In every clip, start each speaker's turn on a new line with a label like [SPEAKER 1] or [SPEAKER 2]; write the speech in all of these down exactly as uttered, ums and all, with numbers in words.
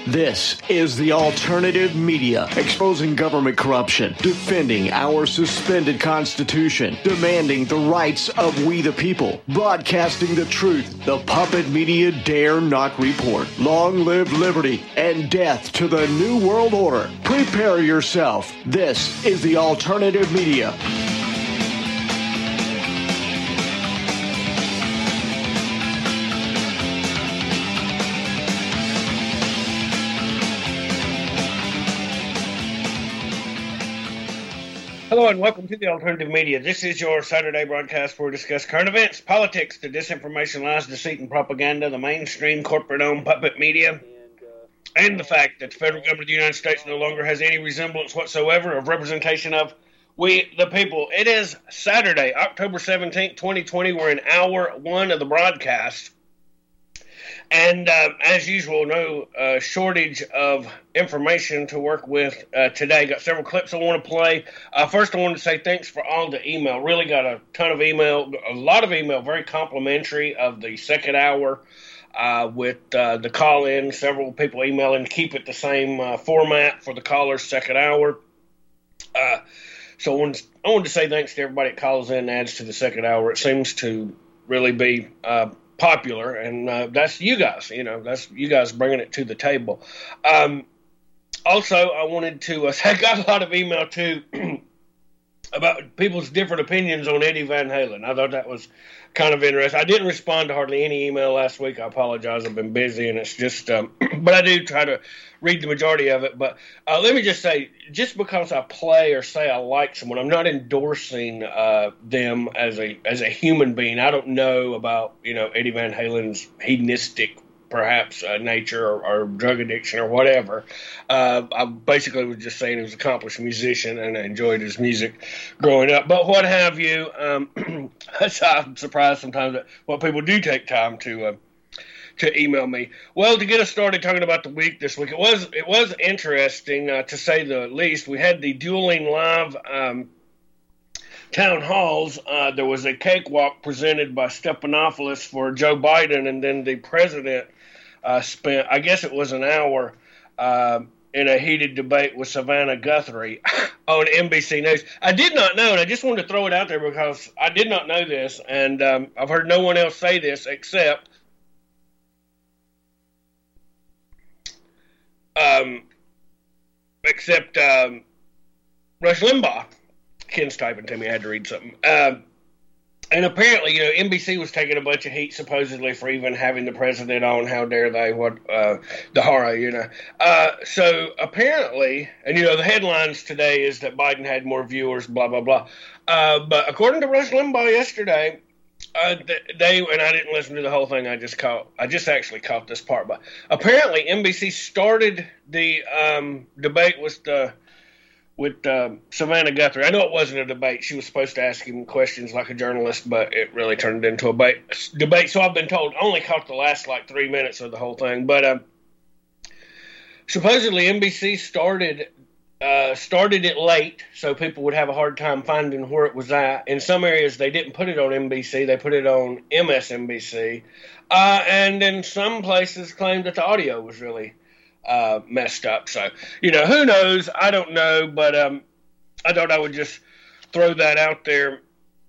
[SPEAKER 1] This is the alternative media, exposing government corruption, defending our suspended constitution, demanding the rights of we the people, broadcasting the truth the puppet media dare not report. Long live liberty and death to the New World Order. Prepare yourself. This is the alternative media.
[SPEAKER 2] Hello and welcome to the Alternative Media. This is your Saturday broadcast where we discuss current events, politics, the disinformation, lies, deceit, and propaganda, the mainstream corporate-owned puppet media, and the fact that the federal government of the United States no longer has any resemblance whatsoever of representation of we, the people. It is Saturday, October seventeenth, twenty twenty. We're in hour one of the broadcast. And uh, as usual, no uh, shortage of information to work with uh, today. Got several clips I want to play. Uh, first, I want to say thanks for all the email. Really got a ton of email, a lot of email, very complimentary of the second hour uh, with uh, the call-in. Several people emailing to keep it the same uh, format for the caller's second hour. Uh, so I wanted, I wanted to say thanks to everybody that calls in and adds to the second hour. It seems to really be uh, popular, and uh, that's you guys, you know, that's you guys bringing it to the table. Um, also, I wanted to, uh, I got a lot of email too about people's different opinions on Eddie Van Halen. I thought that was kind of interesting. I didn't respond to hardly any email last week. I apologize. I've been busy, and it's just, um, but I do try to read the majority of it. But uh, let me just say, just because I play or say I like someone, I'm not endorsing uh, them as a as a human being. I don't know about, you know, Eddie Van Halen's hedonistic, perhaps, uh, nature or, or drug addiction or whatever. Uh, I basically was just saying he was an accomplished musician and I enjoyed his music growing up. But what have you, um, I'm surprised sometimes that what people do take time to uh, to email me. Well, to get us started talking about the week this week, it was it was interesting, uh, to say the least. We had the dueling live um, town halls. Uh, there was a cakewalk presented by Stephanopoulos for Joe Biden, and then the president uh, spent, I guess it was an hour, uh, in a heated debate with Savannah Guthrie on N B C News. I did not know, and I just wanted to throw it out there because I did not know this, and um, I've heard no one else say this except um, except um, Rush Limbaugh. Ken's typing to me. I had to read something. Um, and apparently, you know, N B C was taking a bunch of heat supposedly for even having the president on. How dare they? What uh, the horror, you know. Uh, so apparently, and you know, the headlines today is that Biden had more viewers, blah, blah, blah. Uh, but according to Rush Limbaugh yesterday, uh, they, and I didn't listen to the whole thing. I just caught, I just actually caught this part. But apparently N B C started the um, debate with the, with uh, Savannah Guthrie. I know it wasn't a debate. She was supposed to ask him questions like a journalist, but it really turned into a debate. debate. So I've been told, I only caught the last like three minutes of the whole thing. But uh, supposedly N B C started uh, started it late, so people would have a hard time finding where it was at. In some areas, they didn't put it on N B C. They put it on M S N B C. Uh, and in some places claimed that the audio was really Uh, messed up. So, you know, who knows? I don't know, but um, I thought I would just throw that out there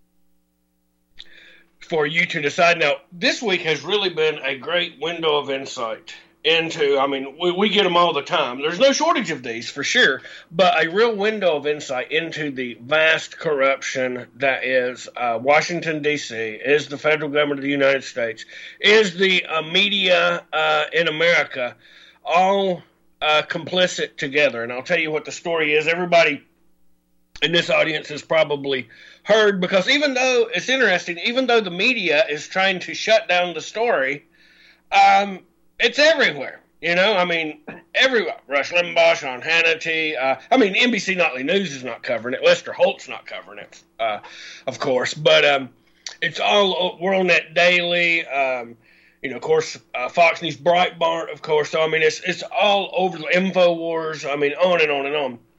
[SPEAKER 2] for you to decide. Now, this week has really been a great window of insight into, I mean, we, we get them all the time. There's no shortage of these for sure, but a real window of insight into the vast corruption that is uh, Washington, D C, is the federal government of the United States, is the uh, media uh, in America, all uh, complicit together. And I'll tell you what the story is. Everybody in this audience has probably heard, because even though it's interesting, even though the media is trying to shut down the story, um, it's everywhere. You know, I mean, everywhere. Rush Limbaugh, Sean Hannity. Uh, I mean, N B C Nightly News is not covering it. Lester Holt's not covering it, uh, of course. But um, it's all WorldNet Daily. Um, You know, of course, uh, Fox News, Breitbart, of course. So, I mean, it's it's all over the InfoWars. I mean, on and on and on.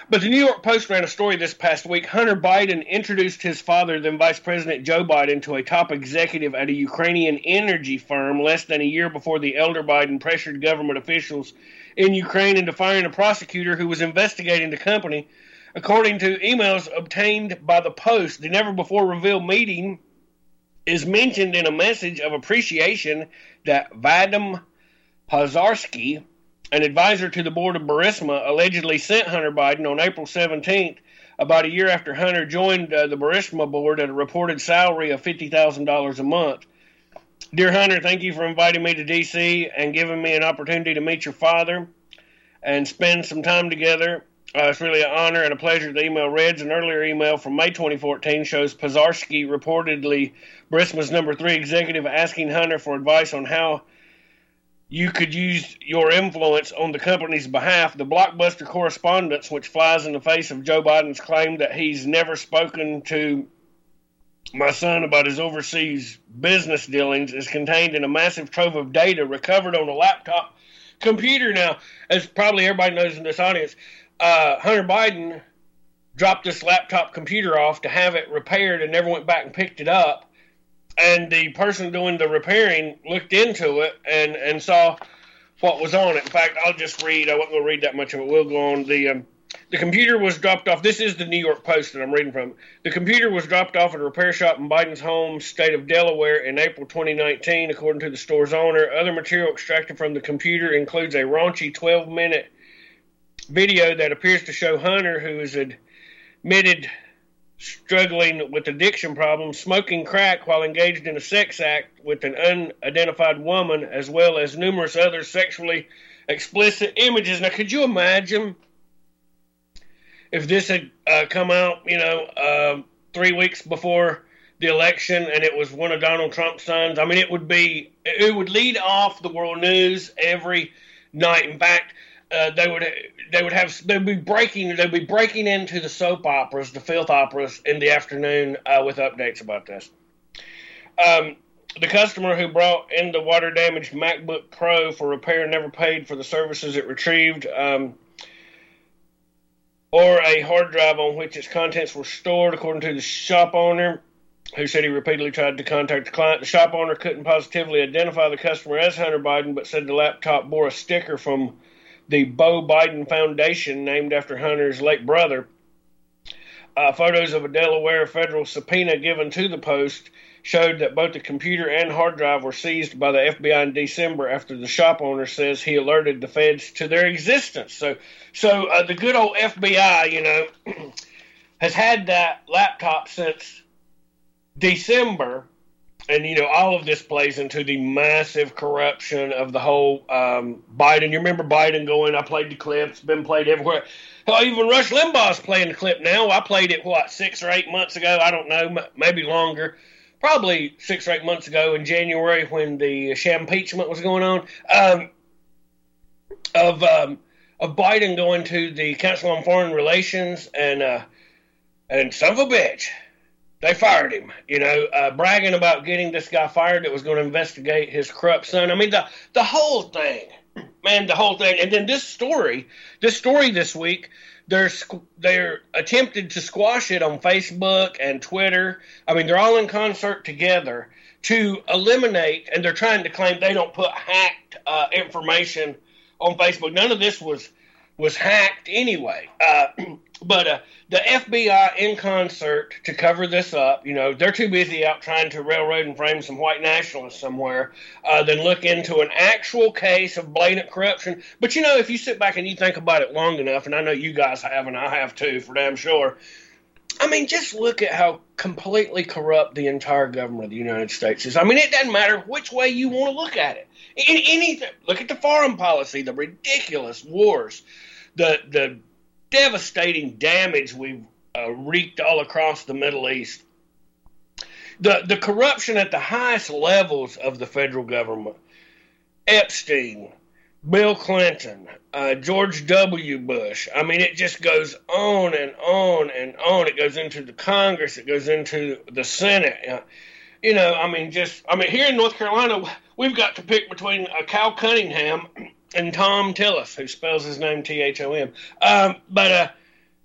[SPEAKER 2] But the New York Post ran a story this past week. Hunter Biden introduced his father, then Vice President Joe Biden, to a top executive at a Ukrainian energy firm less than a year before the elder Biden pressured government officials in Ukraine into firing a prosecutor who was investigating the company. According to emails obtained by the Post, the never-before-revealed meeting is mentioned in a message of appreciation that Vadim Pozharsky, an advisor to the board of Burisma, allegedly sent Hunter Biden on April seventeenth, about a year after Hunter joined uh, the Burisma board at a reported salary of fifty thousand dollars a month. Dear Hunter, thank you for inviting me to D C and giving me an opportunity to meet your father and spend some time together. Uh, it's really an honor and a pleasure. The email reads. An earlier email from May twenty fourteen shows Pozharsky, reportedly Burisma's number three executive, asking Hunter for advice on how you could use your influence on the company's behalf. The blockbuster correspondence, which flies in the face of Joe Biden's claim that he's never spoken to my son about his overseas business dealings, is contained in a massive trove of data recovered on a laptop computer. Now, as probably everybody knows in this audience, uh, Hunter Biden dropped this laptop computer off to have it repaired and never went back and picked it up. And the person doing the repairing looked into it and, and saw what was on it. In fact, I'll just read. I won't go read that much of it. We'll go on. The um, the computer was dropped off. This is the New York Post that I'm reading from. The computer was dropped off at a repair shop in Biden's home state of Delaware in April twenty nineteen, according to the store's owner. Other material extracted from the computer includes a raunchy twelve-minute video that appears to show Hunter, who is admitted struggling with addiction problems, smoking crack while engaged in a sex act with an unidentified woman, as well as numerous other sexually explicit images. Now, could you imagine if this had uh, come out, you know, uh, three weeks before the election and it was one of Donald Trump's sons? I mean, it would be, it would lead off the world news every night. In fact, Uh, they would they would have they'd be breaking they'd be breaking into the soap operas, the filth operas, in the afternoon uh, with updates about this. Um, the customer who brought in the water damaged MacBook Pro for repair never paid for the services it retrieved, um, or a hard drive on which its contents were stored, according to the shop owner, who said he repeatedly tried to contact the client. The shop owner couldn't positively identify the customer as Hunter Biden, but said the laptop bore a sticker from the Beau Biden Foundation, named after Hunter's late brother. Uh, photos of a Delaware federal subpoena given to the Post showed that both the computer and hard drive were seized by the F B I in December after the shop owner says he alerted the feds to their existence. So, so uh, the good old F B I, you know, has had that laptop since December. And, you know, all of this plays into the massive corruption of the whole um, Biden. You remember Biden going, I played the clip. It's been played everywhere. Hell, even Rush Limbaugh's playing the clip now. I played it, what, six or eight months ago? I don't know, maybe longer. Probably six or eight months ago in January when the Shampeachment was going on. Um, of um, of Biden going to the Council on Foreign Relations and, uh, and son of a bitch, they fired him, you know, uh, bragging about getting this guy fired that was going to investigate his corrupt son. I mean, the the whole thing, man, the whole thing. And then this story, this story this week, they're they're attempted to squash it on Facebook and Twitter. I mean, they're all in concert together to eliminate, and they're trying to claim they don't put hacked uh, information on Facebook. None of this was was hacked anyway. Uh, but uh, the F B I in concert to cover this up, you know, they're too busy out trying to railroad and frame some white nationalists somewhere uh, than look into an actual case of blatant corruption. But, you know, if you sit back and you think about it long enough, and I know you guys have, and I have too, for damn sure, I mean, just look at how completely corrupt the entire government of the United States is. I mean, it doesn't matter which way you want to look at it. In anything, look at the foreign policy, the ridiculous wars, the the devastating damage we've uh, wreaked all across the Middle East, the the corruption at the highest levels of the federal government, Epstein, Bill Clinton, uh, George W. Bush. I mean, it just goes on and on and on. It goes into the Congress. It goes into the Senate. Uh, you know, I mean, just, I mean, here in North Carolina, we've got to pick between uh, Cal Cunningham and Tom Tillis, who spells his name T H O M. Um, but, uh,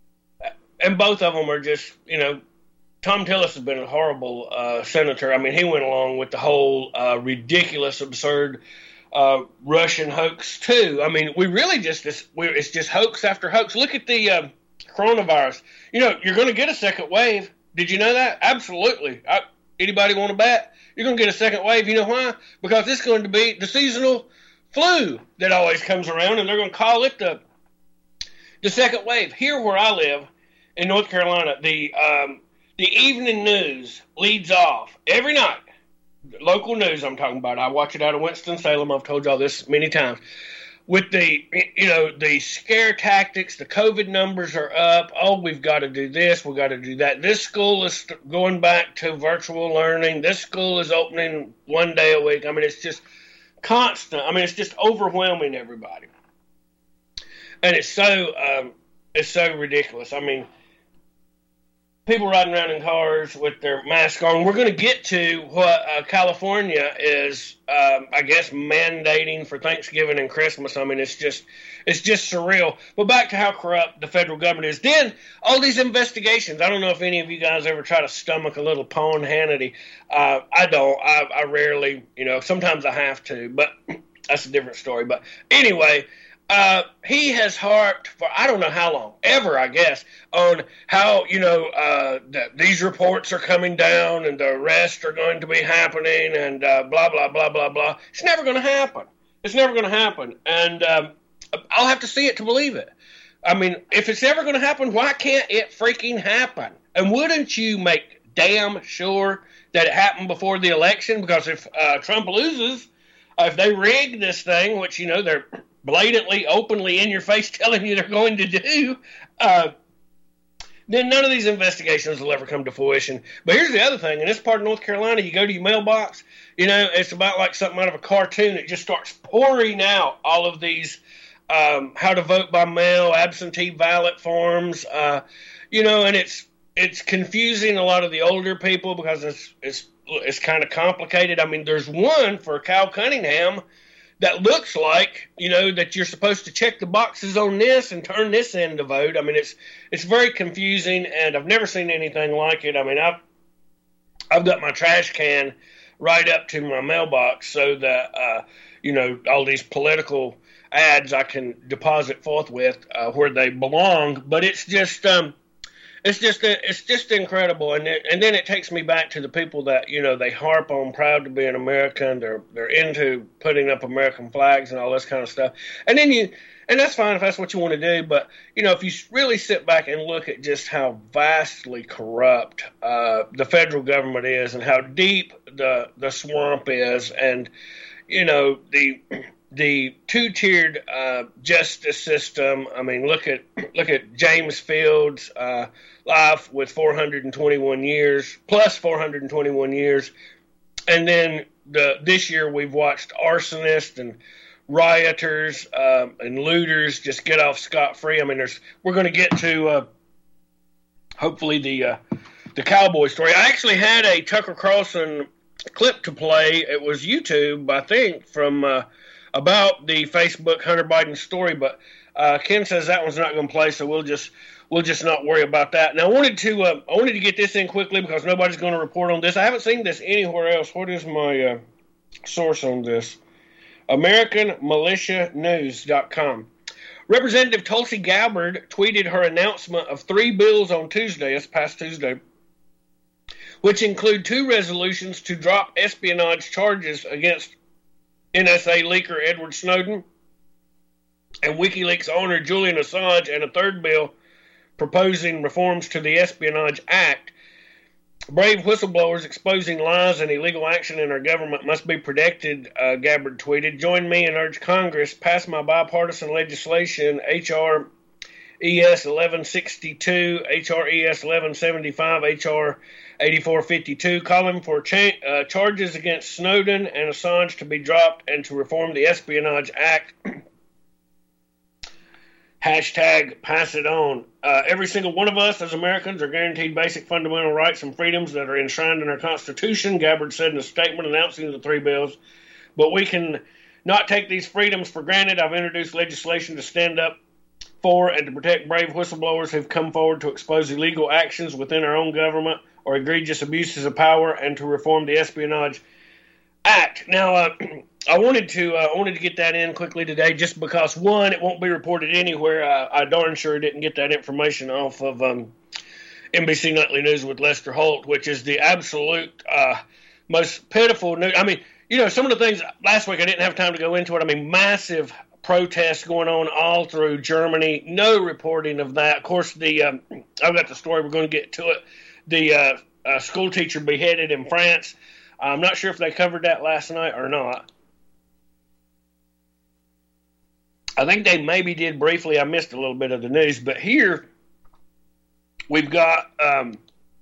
[SPEAKER 2] and both of them are just, you know, Tom Tillis has been a horrible uh, senator. I mean, he went along with the whole uh, ridiculous, absurd uh, Russian hoax too. I mean, we really just it's, we're, it's just hoax after hoax. Look at the uh, coronavirus. You know, you're going to get a second wave. Did you know that? Absolutely. I, anybody want to bet? You're going to get a second wave. You know why? Because it's going to be the seasonal flu that always comes around, and they're going to call it the the second wave. Here where I live in North Carolina, the um, the evening news leads off every night. Local news I'm talking about. I watch it out of Winston-Salem. I've told y'all this many times. With the, you know, the scare tactics, the COVID numbers are up. Oh, we've got to do this. We've got to do that. This school is going back to virtual learning. This school is opening one day a week. I mean, it's just constant. I mean, it's just overwhelming everybody. And it's so, um, it's so ridiculous. I mean, people riding around in cars with their mask on. We're going to get to what uh, California is, um, I guess, mandating for Thanksgiving and Christmas. I mean, it's just, it's just surreal. But back to how corrupt the federal government is. Then all these investigations. I don't know if any of you guys ever try to stomach a little Paul Hannity. Uh, I don't. I, I rarely, you know. Sometimes I have to, but that's a different story. But anyway. Uh, he has harped for I don't know how long, ever, I guess, on how, you know, uh, that these reports are coming down and the arrests are going to be happening and uh, blah, blah, blah, blah, blah. It's never going to happen. It's never going to happen. And um, I'll have to see it to believe it. I mean, if it's ever going to happen, why can't it freaking happen? And wouldn't you make damn sure that it happened before the election? Because if uh, Trump loses, uh, if they rig this thing, which, you know, they're blatantly, openly in your face telling you they're going to do, uh, then none of these investigations will ever come to fruition. But here's the other thing. In this part of North Carolina, you go to your mailbox, you know, it's about like something out of a cartoon. It just starts pouring out all of these um, how to vote by mail, absentee ballot forms, uh, you know, and it's it's confusing a lot of the older people because it's it's it's kind of complicated. I mean, there's one for Cal Cunningham that looks like, you know, that you're supposed to check the boxes on this and turn this in to vote. I mean, it's it's very confusing, and I've never seen anything like it. I mean, I've I've got my trash can right up to my mailbox so that, uh, you know, all these political ads I can deposit forthwith uh, where they belong. But it's just um, it's just it's just incredible, and it, and then it takes me back to the people that, you know, they harp on proud to be an American. They're they're into putting up American flags and all this kind of stuff. And then you and that's fine if that's what you want to do. But, you know, if you really sit back and look at just how vastly corrupt uh, the federal government is and how deep the the swamp is, and, you know, the the two-tiered uh, justice system. I mean, look at look at James Fields' uh, life with four hundred twenty-one years, plus four hundred twenty-one years. And then the this year we've watched arsonists and rioters um, and looters just get off scot-free. I mean, there's we're going to get to uh, hopefully the uh, the cowboy story. I actually had a Tucker Carlson clip to play. It was YouTube, I think, from uh, about the Facebook Hunter Biden story, but uh, Ken says that one's not going to play, so we'll just we'll just not worry about that. Now, I wanted to uh, I wanted to get this in quickly because nobody's going to report on this. I haven't seen this anywhere else. What is my uh, source on this? American Militia News dot com. Representative Tulsi Gabbard tweeted her announcement of three bills on Tuesday, this past Tuesday, which include two resolutions to drop espionage charges against N S A leaker Edward Snowden and WikiLeaks owner Julian Assange, and a third bill proposing reforms to the Espionage Act. Brave whistleblowers exposing lies and illegal action in our government must be protected, uh, Gabbard tweeted. Join me and urge Congress pass my bipartisan legislation, H R E S eleven sixty-two, H R E S eleven seventy-five, H R eighty-four fifty-two, calling for cha- uh, charges against Snowden and Assange to be dropped and to reform the Espionage Act. Hashtag pass it on. Uh, every single one of us as Americans are guaranteed basic fundamental rights and freedoms that are enshrined in our Constitution, Gabbard said in a statement announcing the three bills. But we can not take these freedoms for granted. I've introduced legislation to stand up for and to protect brave whistleblowers who've come forward to expose illegal actions within our own government or egregious abuses of power, and to reform the Espionage Act. Now, uh, I wanted to uh, I wanted to get that in quickly today, just because, one, it won't be reported anywhere. I, I darn sure didn't get that information off of um, N B C Nightly News with Lester Holt, which is the absolute uh, most pitiful news. I mean, you know, some of the things last week I didn't have time to go into it. I mean, massive protests going on all through Germany. No reporting of that. Of course, the um, I've got the story. We're going to get to it. The uh, uh, school teacher beheaded in France. I'm not sure if they covered that last night or not. I think they maybe did briefly. I missed a little bit of the news, but here we've got um,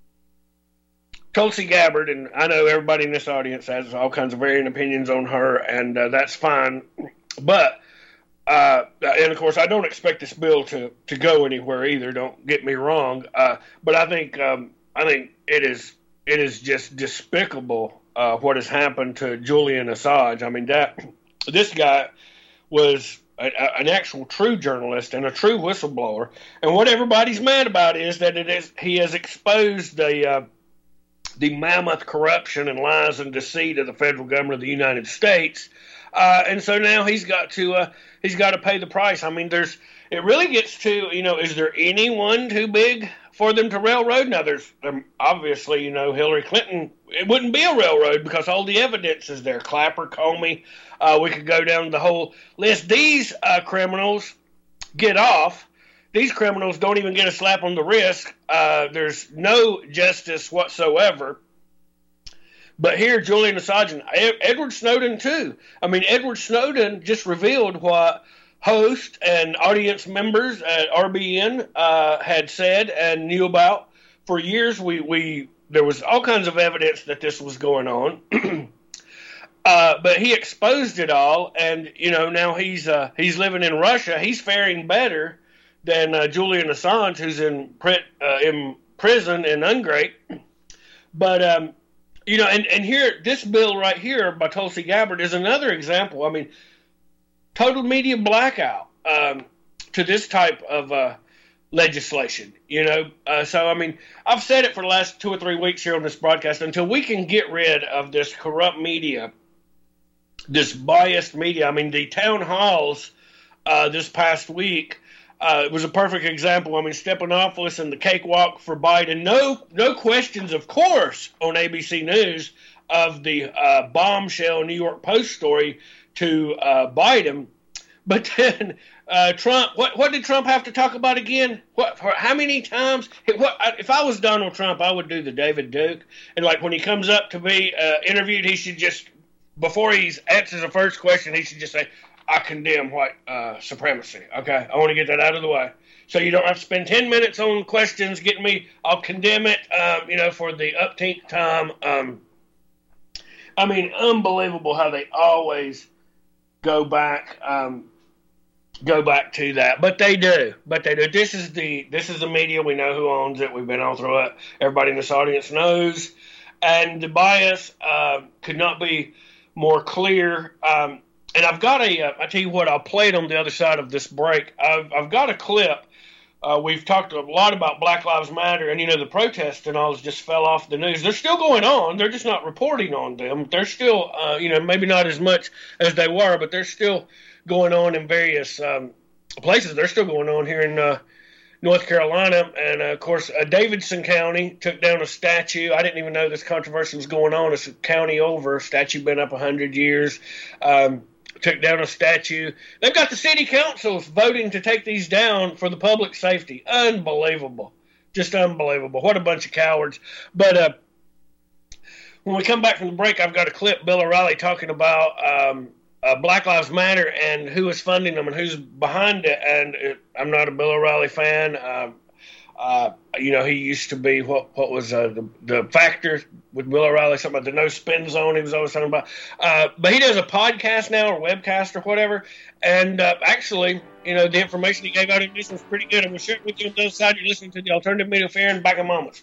[SPEAKER 2] Tulsi Gabbard, and I know everybody in this audience has all kinds of varying opinions on her, and uh, that's fine. But, uh, and of course, I don't expect this bill to, to go anywhere either. Don't get me wrong. Uh, but I think um, I think it is it is just despicable uh, what has happened to Julian Assange. I mean, that this guy was a, a, an actual true journalist and a true whistleblower. And what everybody's mad about is that it is he has exposed the uh, the mammoth corruption and lies and deceit of the federal government of the United States. Uh, and so now he's got to uh, he's got to pay the price. I mean, there's it really gets to, you know, is there anyone too big for them to railroad? Now, there's um, obviously, you know, Hillary Clinton, it wouldn't be a railroad because all the evidence is there. Clapper, Comey, uh, we could go down the whole list. These uh, criminals get off. These criminals don't even get a slap on the wrist. Uh, there's no justice whatsoever. But here, Julian Assange and Edward Snowden, too. I mean, Edward Snowden just revealed what hosts and audience members at R B N uh, had said and knew about. For years, we, we there was all kinds of evidence that this was going on. uh, but he exposed it all, and, you know, now he's uh, he's living in Russia. He's faring better than uh, Julian Assange, who's in, pri- uh, in prison in Hungary. But, um, you know, and, and here, this bill right here by Tulsi Gabbard is another example. I mean, total media blackout um, to this type of uh, legislation, you know. Uh, so, I mean, I've said it for the last two or three weeks here on this broadcast. Until we can get rid of this corrupt media, this biased media. I mean, the town halls uh, this past week, uh, it was a perfect example. I mean, Stephanopoulos and the cakewalk for Biden. No, no questions, of course, on A B C News of the uh, bombshell New York Post story to uh, Biden. But then uh, Trump, what, what did Trump have to talk about again? What, for how many times? What, if I was Donald Trump, I would do the David Duke. And like when he comes up to be uh, interviewed, he should just, before he answers the first question, he should just say, I condemn white uh, supremacy. Okay, I want to get that out of the way. So you don't have to spend ten minutes on questions getting me. I'll condemn it, um, you know, for the upteenth time. Um, I mean, unbelievable how they always go back, um, go back to that. But they do. But they do. This is the this is the media. We know who owns it. We've been all through it. Everybody in this audience knows. And the bias uh, could not be more clear. Um, and I've got a, uh, I tell you what, I'll play it on the other side of this break. I've, I've got a clip. Uh, we've talked a lot about Black Lives Matter, and, you know, the protests and all just fell off the news. They're still going on. They're just not reporting on them. They're still, uh, you know, maybe not as much as they were, but they're still going on in various um, places. They're still going on here in uh, North Carolina. And, uh, of course, uh, Davidson County took down a statue. I didn't even know this controversy was going on. It's a county over. A statue been up one hundred years. Um took down a statue. They've got the city councils voting to take these down for the public safety. Unbelievable. Just unbelievable. What a bunch of cowards. But uh, when we come back from the break, I've got a clip, Bill O'Reilly talking about um, uh, Black Lives Matter and who is funding them and who's behind it. And it, I'm not a Bill O'Reilly fan. Um, uh, you know, he used to be, what what was uh, the, the Factor with Bill O'Reilly, something about the no spin zone he was always talking about. Uh, but he does a podcast now or webcast or whatever. And uh, actually, you know, the information he gave out in this was pretty good. I'm going to share it with you on the other side. You're listening to the Alternative Media Fair in back in moments.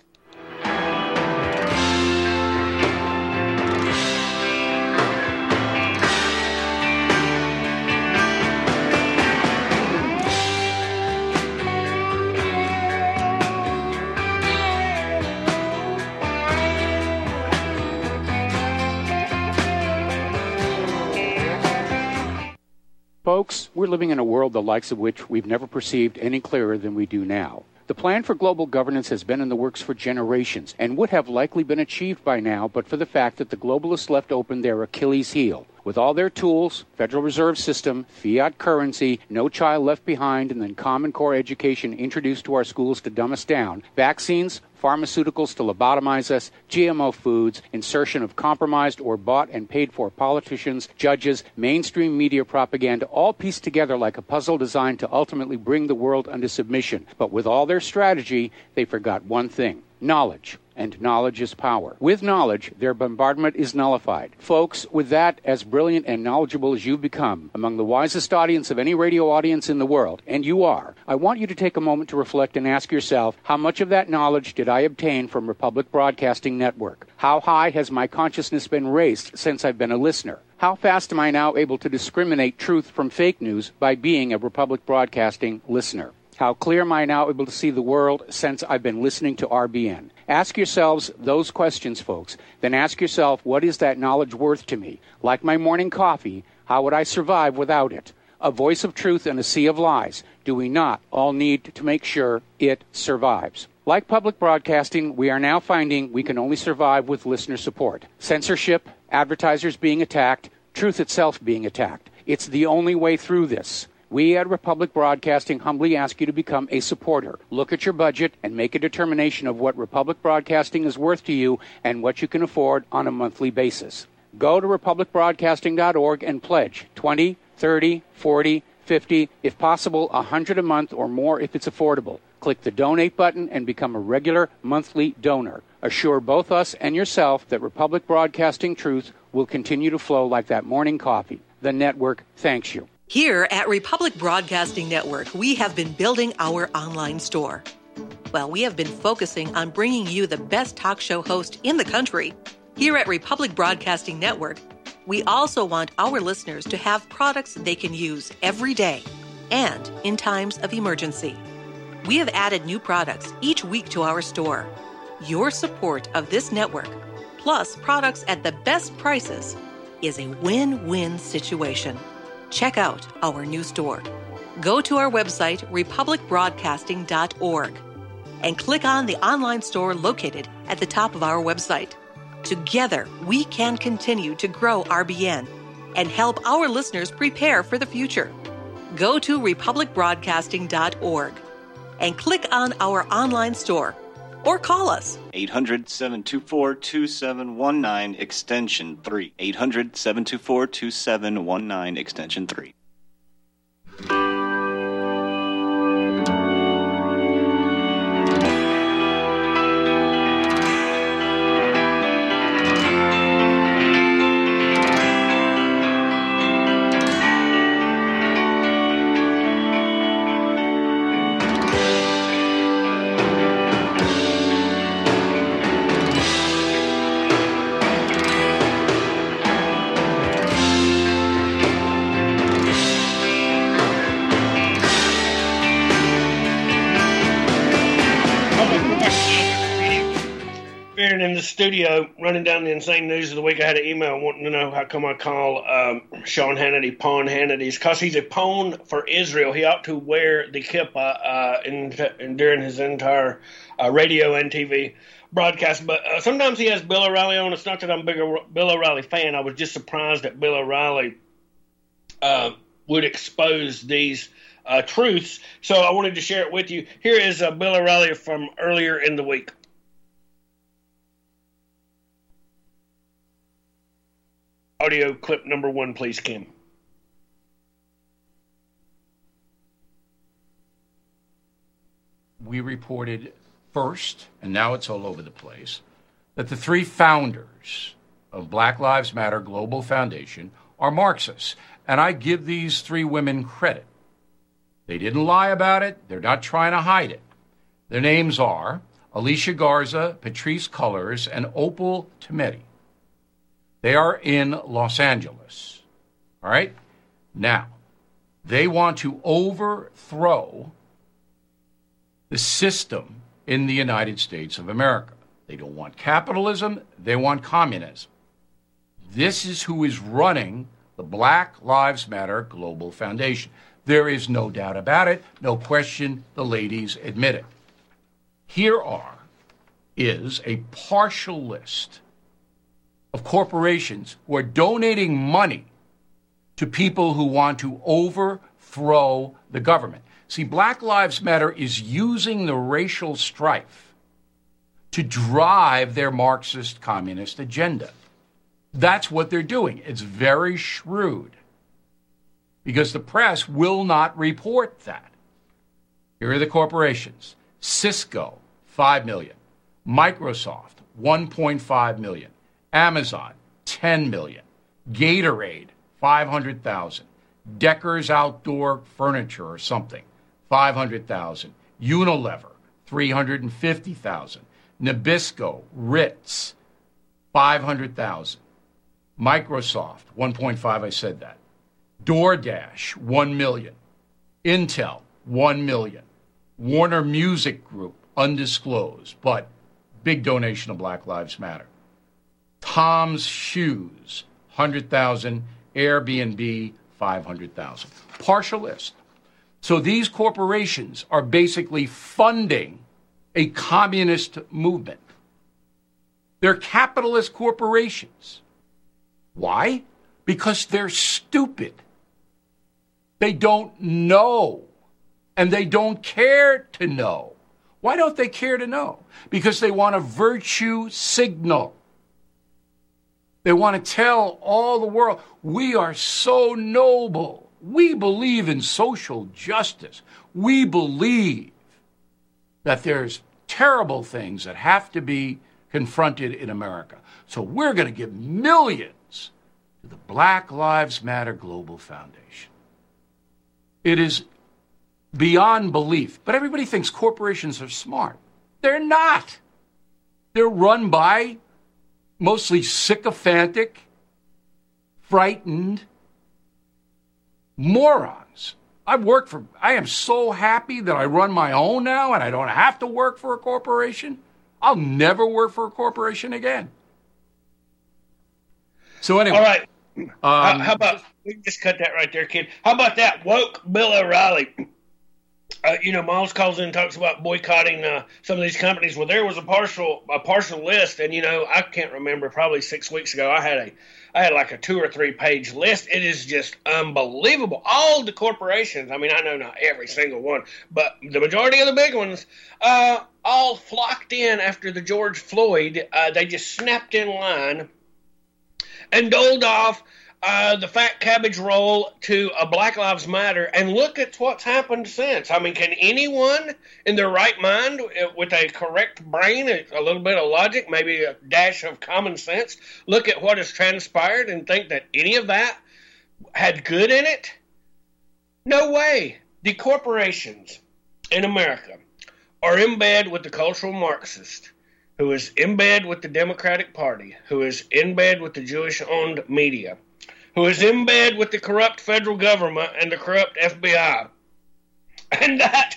[SPEAKER 3] We're living in a world the likes of which we've never perceived any clearer than we do now. The plan for global governance has been in the works for generations and would have likely been achieved by now but for the fact that the globalists left open their Achilles heel. With all their tools, Federal Reserve System, fiat currency, no child left behind, and then Common Core education introduced to our schools to dumb us down, vaccines, pharmaceuticals to lobotomize us, G M O foods, insertion of compromised or bought and paid for politicians, judges, mainstream media propaganda, all pieced together like a puzzle designed to ultimately bring the world under submission. But with all their strategy, they forgot one thing: knowledge. And knowledge is power. With knowledge, their bombardment is nullified. Folks, with that, as brilliant and knowledgeable as you've become, among the wisest audience of any radio audience in the world, and you are, I want you to take a moment to reflect and ask yourself, how much of that knowledge did I obtain from Republic Broadcasting Network? How high has my consciousness been raised since I've been a listener? How fast am I now able to discriminate truth from fake news by being a Republic Broadcasting listener? How clear am I now able to see the world since I've been listening to R B N? Ask yourselves those questions, folks. Then ask yourself, what is that knowledge worth to me? Like my morning coffee, how would I survive without it? A voice of truth in a sea of lies. Do we not all need to make sure it survives? Like public broadcasting, we are now finding we can only survive with listener support. Censorship, advertisers being attacked, truth itself being attacked. It's the only way through this. We at Republic Broadcasting humbly ask you to become a supporter. Look at your budget and make a determination of what Republic Broadcasting is worth to you and what you can afford on a monthly basis. Go to republic broadcasting dot org and pledge twenty, thirty, forty, fifty, if possible one hundred a month or more if it's affordable. Click the donate button and become a regular monthly donor. Assure both us and yourself that Republic Broadcasting truth will continue to flow like that morning coffee. The network thanks you.
[SPEAKER 4] Here at Republic Broadcasting Network, we have been building our online store. Well, we have been focusing on bringing you the best talk show host in the country. Here at Republic Broadcasting Network, we also want our listeners to have products they can use every day and in times of emergency. We have added new products each week to our store. Your support of this network, plus products at the best prices, is a win-win situation. Check out our new store. Go to our website, republic broadcasting dot org, and click on the online store located at the top of our website. Together, we can continue to grow R B N and help our listeners prepare for the future. Go to republic broadcasting dot org and click on our online store or call us.
[SPEAKER 5] eight hundred, seven two four, two seven one nine, extension three. eight hundred, seven two four, two seven one nine, extension three.
[SPEAKER 2] In the studio, running down the insane news of the week, I had an email wanting to know how come I call um, Sean Hannity Pawn Hannity's, because he's a pawn for Israel. He ought to wear the kippah uh, in, in, during his entire uh, radio and T V broadcast. But uh, sometimes he has Bill O'Reilly on. It's not that I'm a big Bill O'Reilly fan. I was just surprised that Bill O'Reilly uh, would expose these uh, truths. So I wanted to share it with you. Here is uh, Bill O'Reilly from earlier in the week. Audio clip number one, please, Kim.
[SPEAKER 6] We reported first, and now it's all over the place, that the three founders of Black Lives Matter Global Foundation are Marxists. And I give these three women credit. They didn't lie about it. They're not trying to hide it. Their names are Alicia Garza, Patrisse Cullors, and Opal Tometi. They are in Los Angeles, all right? Now, they want to overthrow the system in the United States of America. They don't want capitalism. They want communism. This is who is running the Black Lives Matter Global Foundation. There is no doubt about it. No question. The ladies admit it. Here are, is a partial list of corporations who are donating money to people who want to overthrow the government. See, Black Lives Matter is using the racial strife to drive their Marxist communist agenda. That's what they're doing. It's very shrewd because the press will not report that. Here are the corporations. Cisco, five million dollars. Microsoft, one point five million dollars. Amazon, ten million dollars. Gatorade, five hundred thousand dollars. Decker's Outdoor Furniture or something, five hundred thousand dollars. Unilever, three hundred fifty thousand dollars. Nabisco, Ritz, five hundred thousand dollars. Microsoft, one point five, I said that. DoorDash, one million dollars. Intel, one million dollars. Warner Music Group, undisclosed, but big donation to Black Lives Matter. Tom's Shoes, one hundred thousand dollars. Airbnb, five hundred thousand dollars. Partial list. So these corporations are basically funding a communist movement. They're capitalist corporations. Why? Because they're stupid. They don't know, and they don't care to know. Why don't they care to know? Because they want a virtue signal. They want to tell all the world, we are so noble. We believe in social justice. We believe that there's terrible things that have to be confronted in America. So we're going to give millions to the Black Lives Matter Global Foundation. It is beyond belief. But everybody thinks corporations are smart. They're not. They're run by mostly sycophantic, frightened morons. I've worked for, I am so happy that I run my own now and I don't have to work for a corporation. I'll never work for a corporation again. So anyway.
[SPEAKER 2] All right.
[SPEAKER 6] Um,
[SPEAKER 2] how, how about, we can just cut that right there, kid. How about that woke Bill O'Reilly? Uh, you know, Miles calls in and talks about boycotting uh, some of these companies. Well, there was a partial a partial list, and, you know, I can't remember, probably six weeks ago, I had a I had like a two or three page list. It is just unbelievable. All the corporations, I mean, I know not every single one, but the majority of the big ones, uh, all flocked in after the George Floyd. Uh, they just snapped in line and doled off Uh, the fat cabbage roll to a Black Lives Matter, and look at what's happened since. I mean, can anyone in their right mind, with a correct brain, a little bit of logic, maybe a dash of common sense, look at what has transpired and think that any of that had good in it? No way. The corporations in America are in bed with the cultural Marxist, who is in bed with the Democratic Party, who is in bed with the Jewish-owned media, who is in bed with the corrupt federal government and the corrupt F B I. And that,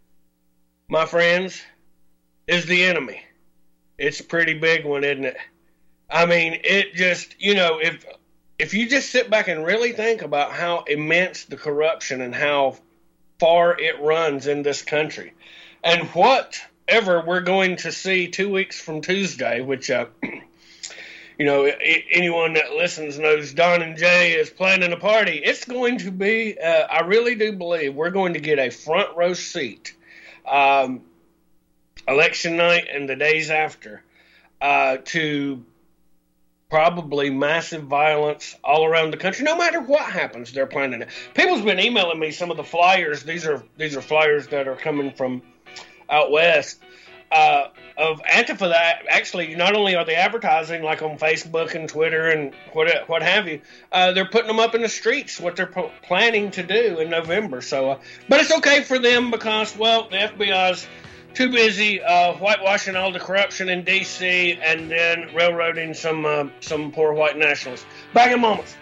[SPEAKER 2] my friends, is the enemy. It's a pretty big one, isn't it? I mean, it just, you know, if if you just sit back and really think about how immense the corruption and how far it runs in this country, and whatever we're going to see two weeks from Tuesday, which uh, you know, anyone that listens knows Don and Jay is planning a party. It's going to be, uh, I really do believe, we're going to get a front row seat um, election night and the days after uh, to probably massive violence all around the country. No matter what happens, they're planning it. People's been emailing me some of the flyers. These are these are flyers that are coming from out west. Uh, of Antifa, that actually not only are they advertising like on Facebook and Twitter and what what have you, uh, they're putting them up in the streets, what they're p- planning to do in November. So, uh, but it's okay for them because, well, the F B I's too busy uh, whitewashing all the corruption in D C and then railroading some uh, some poor white nationalists. Back in a moment.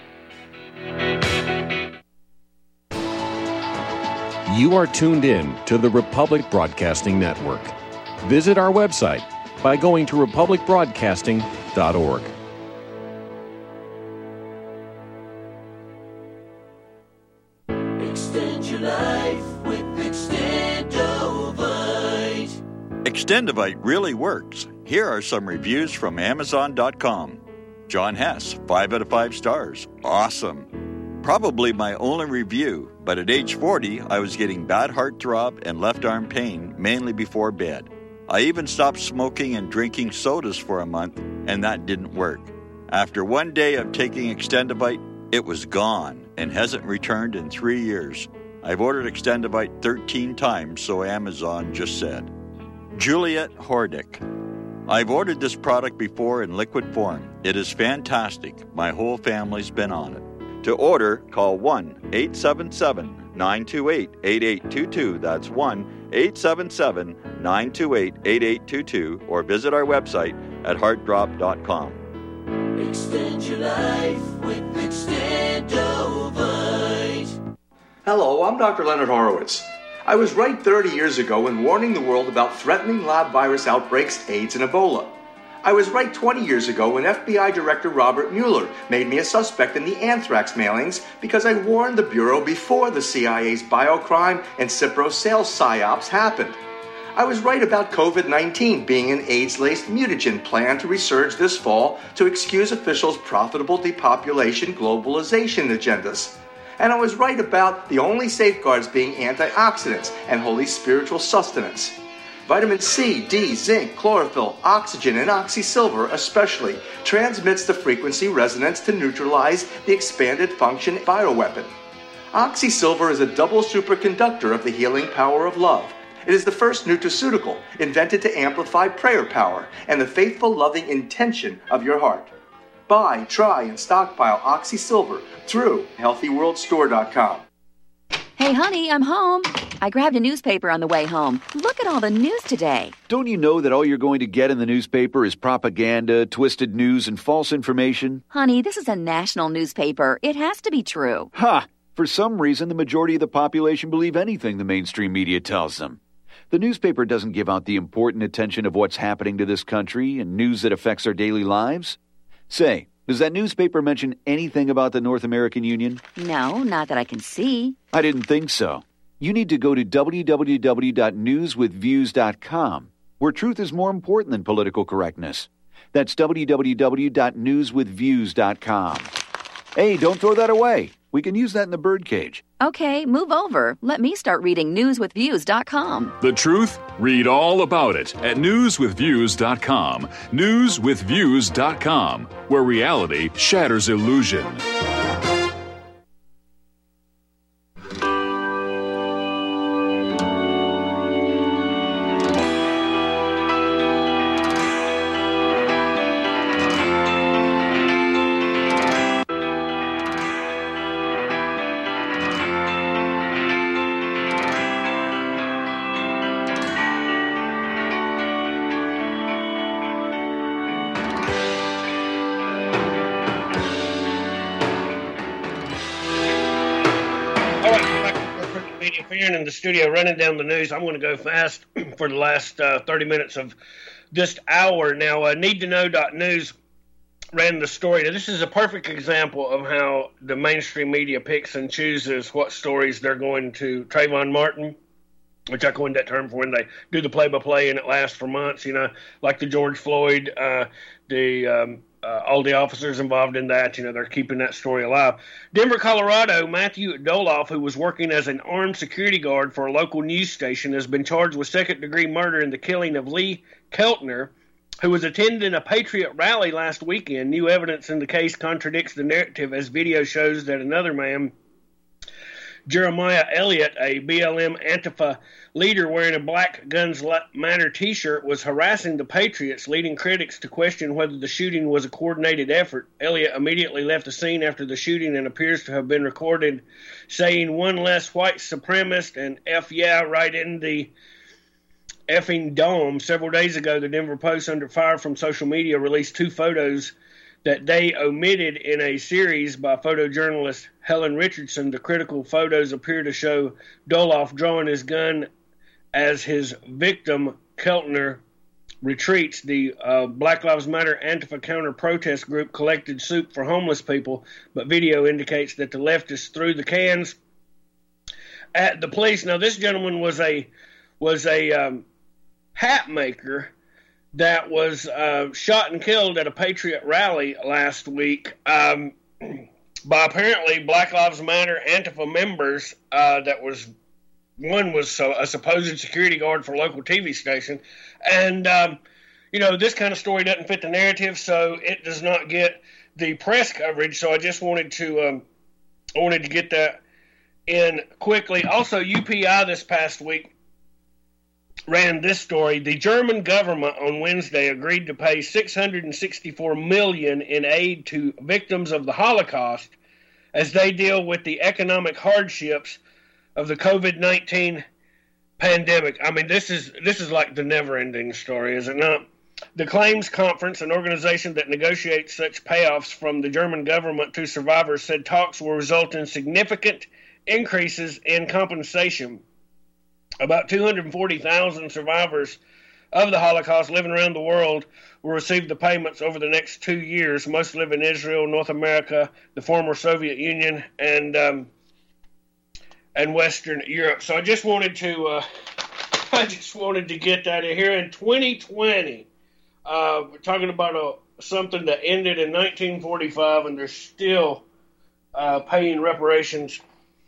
[SPEAKER 7] You are tuned in to the Republic Broadcasting Network. Visit our website by going to republic broadcasting dot org.
[SPEAKER 8] Extend Extendivite really works. Here are some reviews from Amazon dot com. John Hess, five out of five stars. Awesome. Probably my only review, but at age forty, I was getting bad heartthrob and left arm pain, mainly before bed. I even stopped smoking and drinking sodas for a month, and that didn't work. After one day of taking Extendivite, it was gone and hasn't returned in three years. I've ordered Extendivite thirteen times, so Amazon just said. Juliet Hordick. I've ordered this product before in liquid form. It is fantastic. My whole family's been on it. To order, call one eight seven seven, nine two eight, eight eight two two. That's one eight seven seven, nine two eight, eight eight two two or visit our website at heart drop dot com.
[SPEAKER 9] Extend your life with Extendovite.
[SPEAKER 10] Hello, I'm Doctor Leonard Horowitz. I was right thirty years ago in warning the world about threatening lab virus outbreaks, AIDS, and Ebola. I was right twenty years ago when F B I Director Robert Mueller made me a suspect in the anthrax mailings because I warned the Bureau before the C I A's biocrime and Cipro sales psyops happened. I was right about COVID nineteen being an AIDS-laced mutagen plan to resurge this fall to excuse officials' profitable depopulation globalization agendas. And I was right about the only safeguards being antioxidants and holy spiritual sustenance. Vitamin C, D, zinc, chlorophyll, oxygen, and oxysilver especially transmits the frequency resonance to neutralize the expanded function bioweapon. Oxysilver is a double superconductor of the healing power of love. It is the first nutraceutical invented to amplify prayer power and the faithful, loving intention of your heart. Buy, try, and stockpile Oxysilver through healthy world store dot com.
[SPEAKER 11] Hey, honey, I'm home. I grabbed a newspaper on the way home. Look at all the news today.
[SPEAKER 12] Don't you know that all you're going to get in the newspaper is propaganda, twisted news, and false information?
[SPEAKER 11] Honey, this is a national newspaper. It has to be true.
[SPEAKER 12] Ha! For some reason, the majority of the population believe anything the mainstream media tells them. The newspaper doesn't give out the important attention of what's happening to this country and news that affects our daily lives. Say, does that newspaper mention anything about the North American Union?
[SPEAKER 11] No, not that I can see.
[SPEAKER 12] I didn't think so. You need to go to w w w dot news with views dot com, where truth is more important than political correctness. That's w w w dot news with views dot com. Hey, don't throw that away. We can use that in the birdcage.
[SPEAKER 11] Okay, move over. Let me start reading news with views dot com.
[SPEAKER 13] The truth? Read all about it at news with views dot com. news with views dot com, where reality shatters illusion.
[SPEAKER 2] In the studio running down the news. I'm going to go fast for the last uh, thirty minutes of this hour. Now, uh, need to know dot news ran the story. Now, this is a perfect example of how the mainstream media picks and chooses what stories they're going to. Trayvon Martin, which I coined that term for when they do the play-by-play and it lasts for months, you know, like the George Floyd, uh, the um, uh, all the officers involved in that, you know, they're keeping that story alive. Denver, Colorado, Matthew Doloff, who was working as an armed security guard for a local news station, has been charged with second-degree murder in the killing of Lee Keltner, who was attending a Patriot rally last weekend. New evidence in the case contradicts the narrative, as video shows that another man, Jeremiah Elliott, a B L M Antifa leader wearing a Black Guns Matter t-shirt, was harassing the Patriots, leading critics to question whether the shooting was a coordinated effort. Elliott immediately left the scene after the shooting and appears to have been recorded saying "one less white supremacist" and "F yeah" right in the effing dome. Several days ago, the Denver Post, under fire from social media, released two photos that they omitted in a series by photojournalist Helen Richardson. The critical photos appear to show Doloff drawing his gun as his victim, Keltner, retreats. The uh, Black Lives Matter Antifa counter-protest group collected soup for homeless people, but video indicates that the leftists threw the cans at the police. Now, this gentleman was a was a um, hat maker that was uh, shot and killed at a Patriot rally last week um, by apparently Black Lives Matter Antifa members. Uh, that was one was a supposed security guard for a local T V station, and um, you know, this kind of story doesn't fit the narrative, so it does not get the press coverage. So I just wanted to um, I wanted to get that in quickly. Also, U P I this past week ran this story. The German government on Wednesday agreed to pay six hundred sixty-four million dollars in aid to victims of the Holocaust as they deal with the economic hardships of the COVID nineteen pandemic. I mean, this is this is like the never-ending story, is it not? The Claims Conference, an organization that negotiates such payoffs from the German government to survivors, said talks will result in significant increases in compensation. About two hundred forty thousand survivors of the Holocaust living around the world will receive the payments over the next two years. Most live in Israel, North America, the former Soviet Union, and um, and Western Europe. So I just wanted to uh, I just wanted to get that in here. In twenty twenty, uh, we're talking about a, something that ended in nineteen forty-five, and they're still uh, paying reparations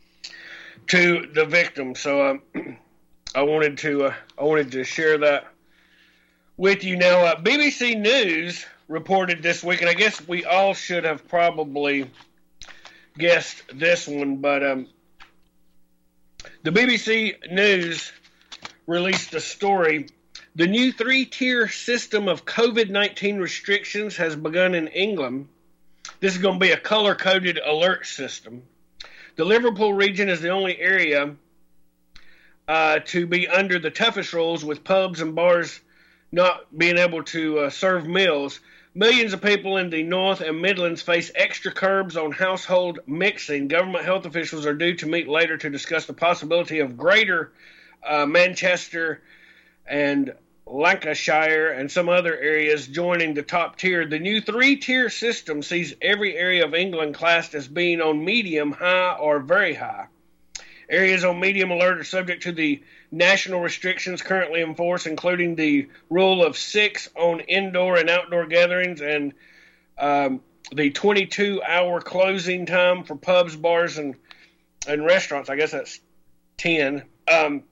[SPEAKER 2] to the victims. So um, I wanted to uh, I wanted to share that with you. Now, uh, B B C News reported this week, and I guess we all should have probably guessed this one, but um, the B B C News released a story. The new three-tier system of COVID nineteen restrictions has begun in England. This is going to be a color-coded alert system. The Liverpool region is the only area uh, to be under the toughest rules, with pubs and bars not being able to uh, serve meals. Millions of people in the North and Midlands face extra curbs on household mixing. Government health officials are due to meet later to discuss the possibility of Greater uh, Manchester and Lancashire and some other areas joining the top tier. The new three-tier system sees every area of England classed as being on medium, high, or very high. Areas on medium alert are subject to the national restrictions currently in force, including the rule of six on indoor and outdoor gatherings and um, the twenty-two hour closing time for pubs, bars, and and restaurants. I guess that's ten. Um,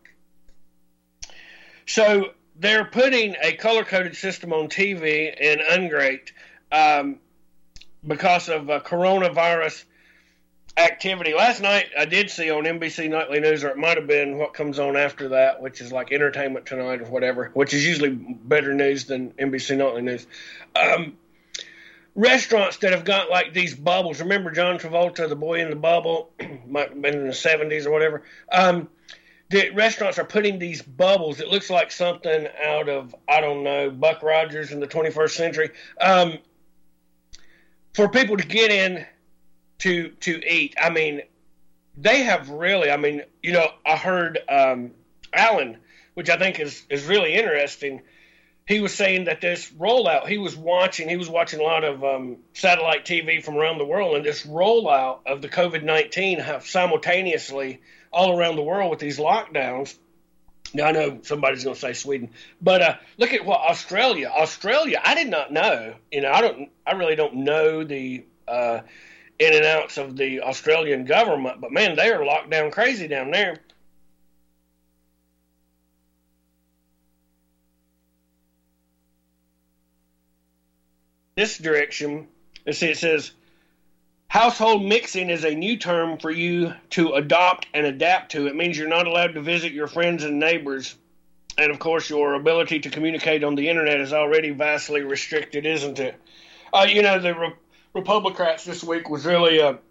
[SPEAKER 2] so they're putting a color-coded system on T V in Ungreat um, because of uh, coronavirus activity. Last night, I did see on N B C Nightly News, or it might have been what comes on after that, which is like Entertainment Tonight or whatever, which is usually better news than N B C Nightly News. Um, restaurants that have got like these bubbles. Remember John Travolta, the boy in the bubble, might have been in the seventies or whatever. Um, the restaurants are putting these bubbles. It looks like something out of, I don't know, Buck Rogers in the twenty-first century, um, for people to get in to to eat. I mean, they have really, I mean, you know, I heard um, Alan, which I think is, is really interesting. He was saying that this rollout, he was watching, he was watching a lot of um, satellite T V from around the world, and this rollout of the COVID nineteen have simultaneously all around the world with these lockdowns. Now, I know somebody's going to say Sweden, but uh, look at what Australia, Australia, I did not know, you know, I don't, I really don't know the uh, in and outs of the Australian government, but man, they are locked down crazy down there. This direction, let's see, it says, household mixing is a new term for you to adopt and adapt to. It means you're not allowed to visit your friends and neighbors. And, of course, your ability to communicate on the Internet is already vastly restricted, isn't it? Uh, you know, the Re- Republicans this week was really uh,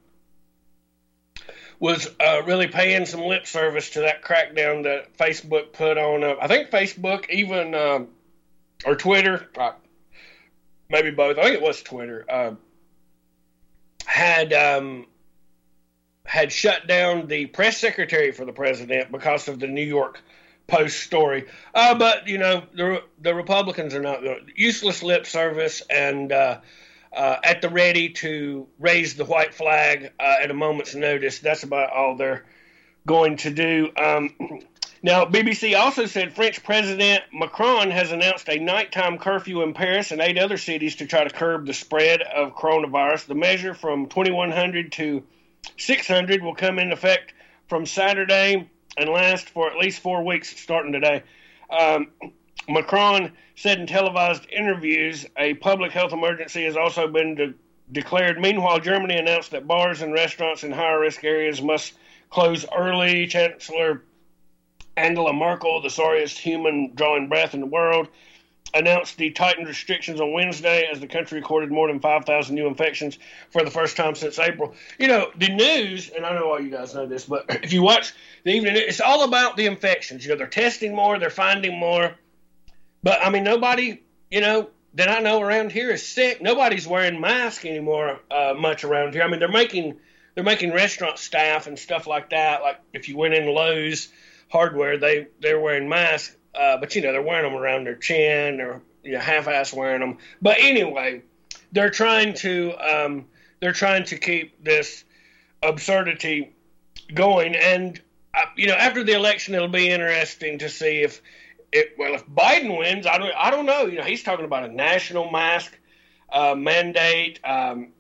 [SPEAKER 2] was uh, really paying some lip service to that crackdown that Facebook put on. Uh, I think Facebook, even, uh, or Twitter, uh, maybe both, I think it was Twitter, uh, had um, had shut down the press secretary for the president because of the New York Post story. Uh, but, you know, the the Republicans are not useless lip service and uh, uh, at the ready to raise the white flag uh, at a moment's notice. That's about all they're going to do. Um, Now, B B C also said French President Macron has announced a nighttime curfew in Paris and eight other cities to try to curb the spread of coronavirus. The measure from twenty-one hundred to six hundred will come into effect from Saturday and last for at least four weeks starting today. Um, Macron said in televised interviews a public health emergency has also been de- declared. Meanwhile, Germany announced that bars and restaurants in higher-risk areas must close early. Chancellor Angela Merkel, the sorriest human drawing breath in the world, announced the tightened restrictions on Wednesday as the country recorded more than five thousand new infections for the first time since April. You know, the news, and I know all you guys know this, but if you watch the evening news, it's all about the infections. You know, they're testing more, they're finding more. But, I mean, nobody, you know, that I know around here is sick. Nobody's wearing masks anymore uh, much around here. I mean, they're making they're making restaurant staff and stuff like that. Like if you went in Lowe's Hardware, they, they're wearing masks. Uh, but, you know, they're wearing them around their chin or, you know, half-ass wearing them. But anyway, they're trying to um, they're trying to keep this absurdity going. And, uh, you know, after the election, it'll be interesting to see if, it, well, if Biden wins, I don't, I don't know. You know, he's talking about a national mask uh, mandate, um,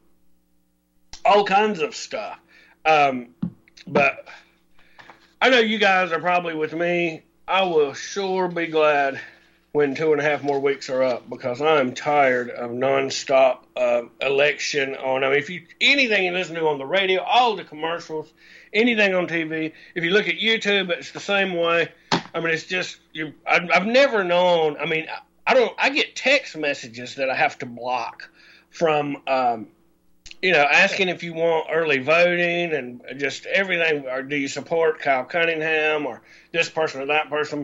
[SPEAKER 2] all kinds of stuff. Um, but I know you guys are probably with me. I will sure be glad when two and a half more weeks are up because I'm tired of nonstop uh, election on. I mean, if you anything you listen to on the radio, all the commercials, anything on T V. If you look at YouTube, it's the same way. I mean, it's just you. I've, I've never known. I mean, I, I don't. I get text messages that I have to block from. Um, You know, asking if you want early voting and just everything, or do you support Kyle Cunningham or this person or that person?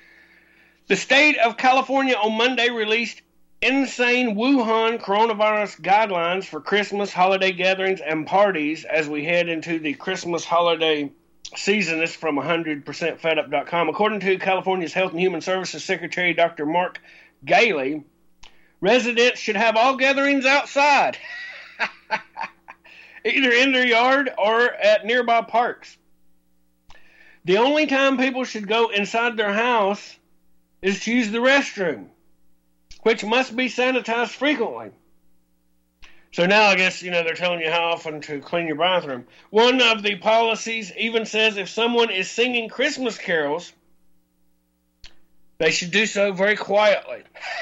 [SPEAKER 2] The state of California on Monday released insane Wuhan coronavirus guidelines for Christmas, holiday gatherings, and parties as we head into the Christmas holiday season. This is from one hundred percent fed up dot com. According to California's Health and Human Services Secretary Doctor Mark Gailey, residents should have all gatherings outside. Either in their yard or at nearby parks. The only time people should go inside their house is to use the restroom, which must be sanitized frequently. So now I guess, you know, they're telling you how often to clean your bathroom. One of the policies even says if someone is singing Christmas carols, they should do so very quietly.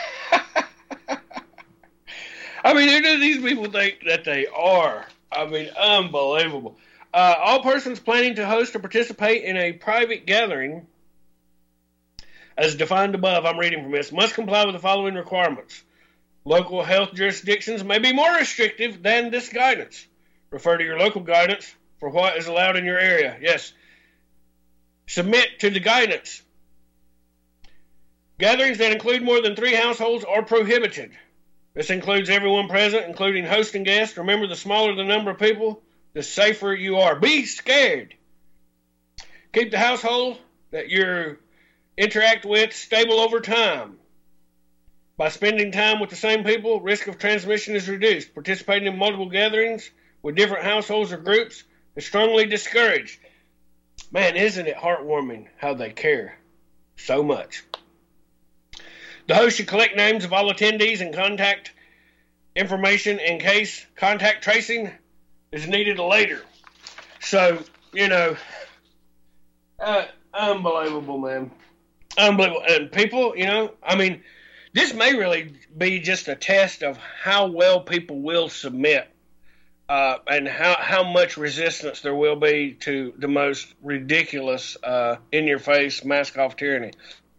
[SPEAKER 2] I mean, who do these people think that they are? I mean, unbelievable. Uh, all persons planning to host or participate in a private gathering, as defined above, I'm reading from this, must comply with the following requirements. Local health jurisdictions may be more restrictive than this guidance. Refer to your local guidance for what is allowed in your area. Yes. Submit to the guidance. Gatherings that include more than three households are prohibited. This includes everyone present, including host and guests. Remember, the smaller the number of people, the safer you are. Be scared. Keep the household that you interact with stable over time. By spending time with the same people, risk of transmission is reduced. Participating in multiple gatherings with different households or groups is strongly discouraged. Man, isn't it heartwarming how they care so much? The host should collect names of all attendees and contact information in case contact tracing is needed later. So, you know, uh, unbelievable, man. Unbelievable. And people, you know, I mean, this may really be just a test of how well people will submit uh, and how, how much resistance there will be to the most ridiculous, uh, in-your-face, mask-off tyranny.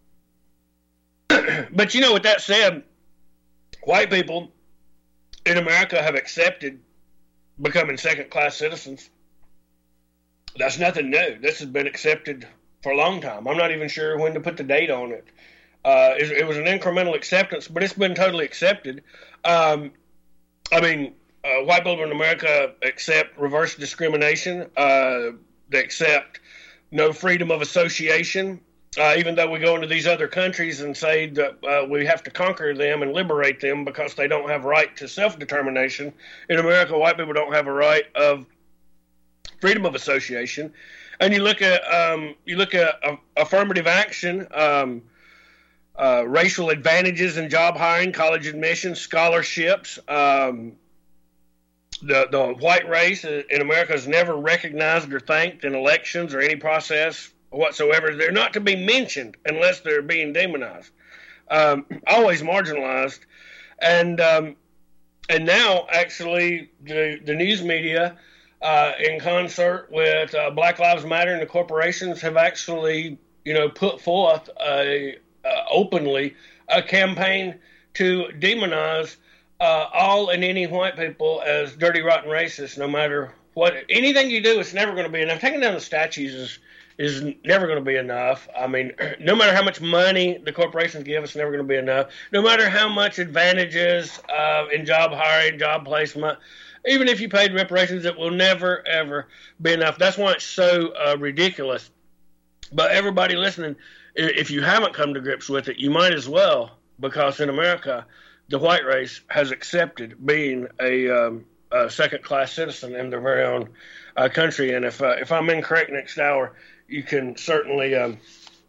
[SPEAKER 2] But, you know, with that said, white people in America have accepted becoming second-class citizens. That's nothing new. This has been accepted for a long time. I'm not even sure when to put the date on it. Uh, it, it was an incremental acceptance, but it's been totally accepted. Um, I mean, uh, white people in America accept reverse discrimination. Uh, they accept no freedom of association. Uh, even though we go into these other countries and say that uh, we have to conquer them and liberate them because they don't have right to self-determination, in America, white people don't have a right of freedom of association. And you look at um, you look at uh, affirmative action, um, uh, racial advantages in job hiring, college admissions, scholarships. Um, the the white race in America is never recognized or thanked in elections or any process whatsoever. They're not to be mentioned unless they're being demonized. Um, always marginalized, and um, and now actually the the news media. Uh, in concert with uh, Black Lives Matter and the corporations have actually, you know, put forth a, uh, openly a campaign to demonize uh, all and any white people as dirty, rotten racists, no matter what. Anything you do, it's never going to be enough. Taking down the statues is, is never going to be enough. I mean, no matter how much money the corporations give, it's never going to be enough. No matter how much advantages uh, in job hiring, job placement, even if you paid reparations, it will never, ever be enough. That's why it's so uh, ridiculous. But everybody listening, if you haven't come to grips with it, you might as well, because in America, the white race has accepted being a, um, a second-class citizen in their very own uh, country. And if uh, if I'm incorrect next hour, you can certainly um,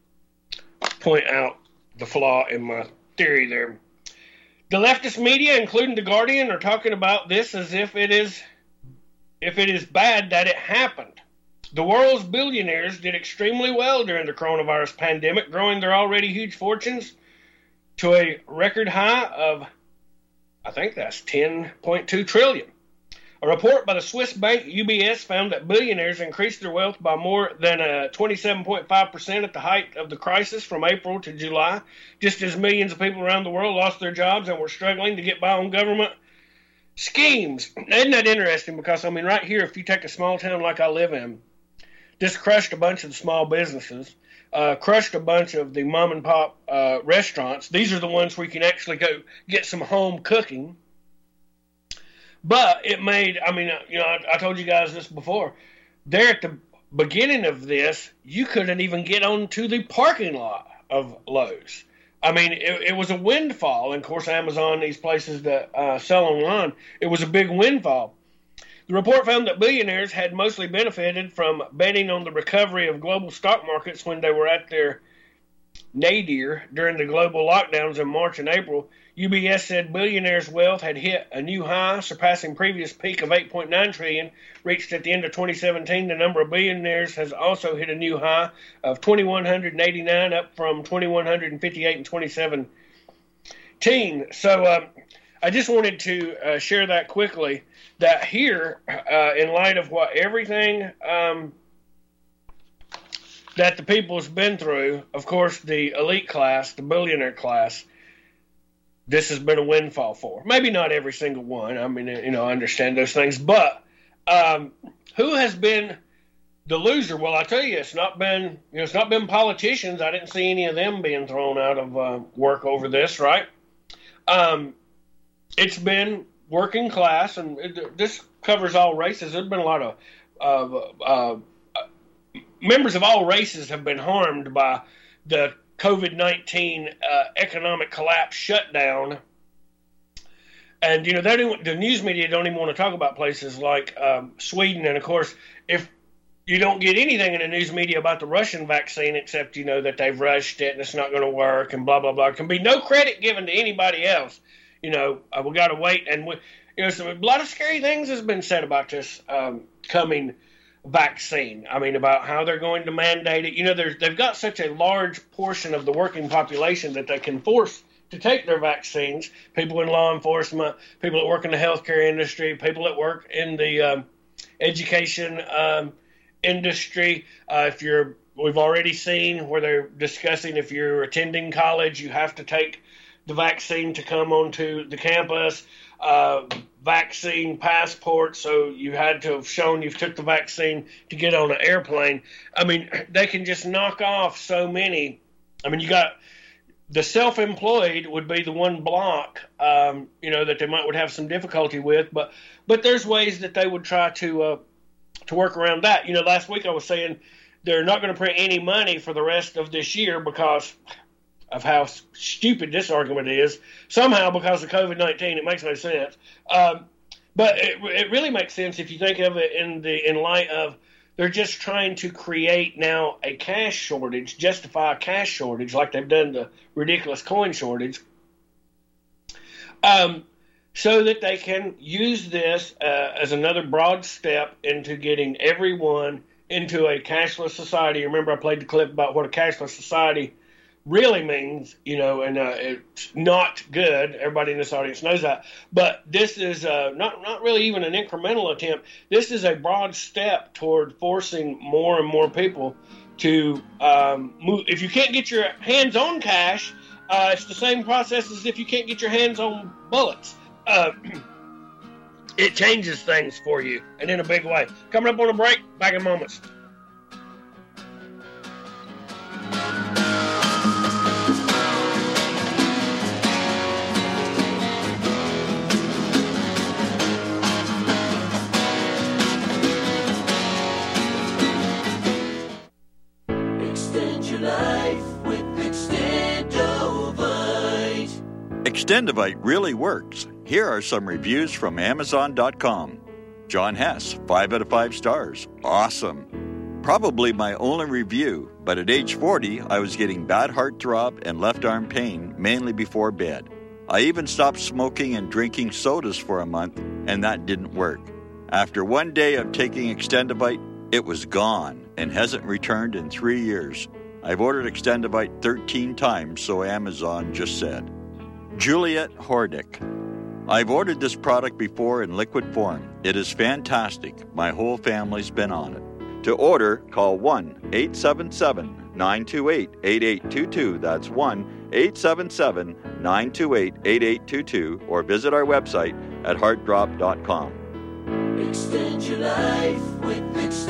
[SPEAKER 2] point out the flaw in my theory there. The leftist media, including The Guardian, are talking about this as if it is if it is bad that it happened. The world's billionaires did extremely well during the coronavirus pandemic, growing their already huge fortunes to a record high of, I think that's ten point two trillion dollars. A report by the Swiss bank U B S found that billionaires increased their wealth by more than uh, twenty-seven point five percent at the height of the crisis from April to July, just as millions of people around the world lost their jobs and were struggling to get by on government schemes. Isn't that interesting? Because, I mean, right here, if you take a small town like I live in, this crushed a bunch of the small businesses, uh, crushed a bunch of the mom-and-pop uh, restaurants. These are the ones where you can actually go get some home cooking. But it made, I mean, you know, I, I told you guys this before. There at the beginning of this, you couldn't even get onto the parking lot of Lowe's. I mean, it, it was a windfall. And, of course, Amazon, these places that uh, sell online, it was a big windfall. The report found that billionaires had mostly benefited from betting on the recovery of global stock markets when they were at their nadir during the global lockdowns in March and April. U B S said billionaires' wealth had hit a new high, surpassing previous peak of eight point nine trillion dollars, reached at the end of twenty seventeen. The number of billionaires has also hit a new high of two thousand one hundred eighty-nine, up from two thousand one hundred fifty-eight in twenty seventeen. So um, I just wanted to uh, share that quickly, that here, uh, in light of what everything um, that the people's been through, of course, the elite class, the billionaire class, this has been a windfall for. Maybe not every single one. I mean, you know, I understand those things. But um, who has been the loser? Well, I tell you, it's not been, you know, it's not been politicians. I didn't see any of them being thrown out of uh, work over this, right? Um, it's been working class, and it, this covers all races. There's been a lot of uh, uh, members of all races have been harmed by the COVID nineteen uh, economic collapse shutdown. And, you know, they don't, the news media don't even want to talk about places like um, Sweden. And, of course, if you don't get anything in the news media about the Russian vaccine except, you know, that they've rushed it and it's not going to work and blah, blah, blah, can be no credit given to anybody else. You know, uh, we got to wait. And, we, you know, so a lot of scary things has been said about this um, coming vaccine. I mean, about how they're going to mandate it. You know, there's, they've got such a large portion of the working population that they can force to take their vaccines. People in law enforcement, people that work in the healthcare industry, people that work in the um, education um, industry. Uh, if you're, we've already seen where they're discussing if you're attending college, you have to take the vaccine to come onto the campus. Uh, vaccine passport, so you had to have shown you've took the vaccine to get on an airplane. I mean, they can just knock off so many. I mean, you got the self-employed would be the one block, um, you know, that they might would have some difficulty with, but but there's ways that they would try to uh, to work around that. You know, last week I was saying they're not going to print any money for the rest of this year because of how stupid this argument is. Somehow, because of COVID nineteen, it makes no sense. Um, but it, it really makes sense if you think of it in the in light of They're just trying to create now a cash shortage, justify a cash shortage like they've done the ridiculous coin shortage, um, so that they can use this uh, as another broad step into getting everyone into a cashless society. Remember, I played the clip about what a cashless society really means, you know, and uh, it's not good. Everybody in this audience knows that. But this is uh, not not really even an incremental attempt. This is a broad step toward forcing more and more people to um, move. If you can't get your hands on cash, uh, it's the same process as if you can't get your hands on bullets. Uh, it changes things for you, and in a big way. Coming up on a break, back in moments.
[SPEAKER 8] Extendivite really works. Here are some reviews from Amazon dot com. John Hess, five out of five stars. Awesome. Probably my only review, but at age forty, I was getting bad heartthrob and left arm pain, mainly before bed. I even stopped smoking and drinking sodas for a month, and that didn't work. After one day of taking Extendivite, it was gone and hasn't returned in three years. I've ordered Extendivite thirteen times, so Amazon just said. Juliet Hordick. I've ordered this product before in liquid form. It is fantastic. My whole family's been on it. To order, call one eight seven seven, nine two eight, eight eight two two. That's one eight seven seven, nine two eight, eight eight two two, or visit our website at heart drop dot com.
[SPEAKER 9] Extend your life with